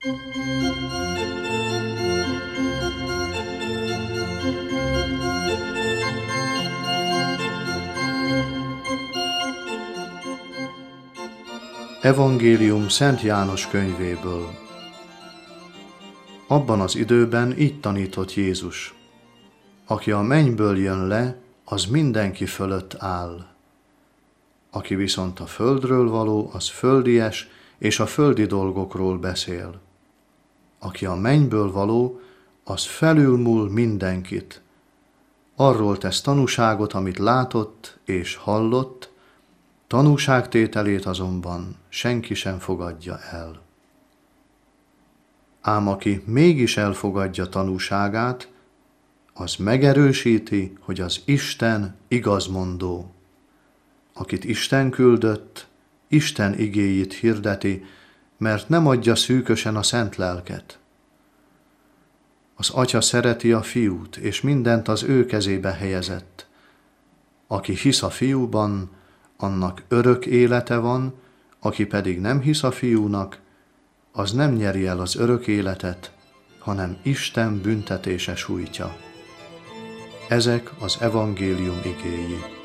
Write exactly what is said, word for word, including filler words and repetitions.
Evangélium Szent János könyvéből. Abban az időben így tanított Jézus: aki a mennyből jön le, az mindenki fölött áll. Aki viszont a földről való, az földies, és a földi dolgokról beszél. Aki a mennyből való, az felülmúl mindenkit. Arról tesz tanúságot, amit látott és hallott, tanúságtételét azonban senki sem fogadja el. Ám aki mégis elfogadja tanúságát, az megerősíti, hogy az Isten igazmondó. Akit Isten küldött, Isten igéjét hirdeti, mert nem adja szűkösen a szent lelket. Az Atya szereti a Fiút, és mindent az ő kezébe helyezett. Aki hisz a Fiúban, annak örök élete van, aki pedig nem hisz a Fiúnak, az nem nyeri el az örök életet, hanem Isten büntetése sújtja. Ezek az evangélium igéi.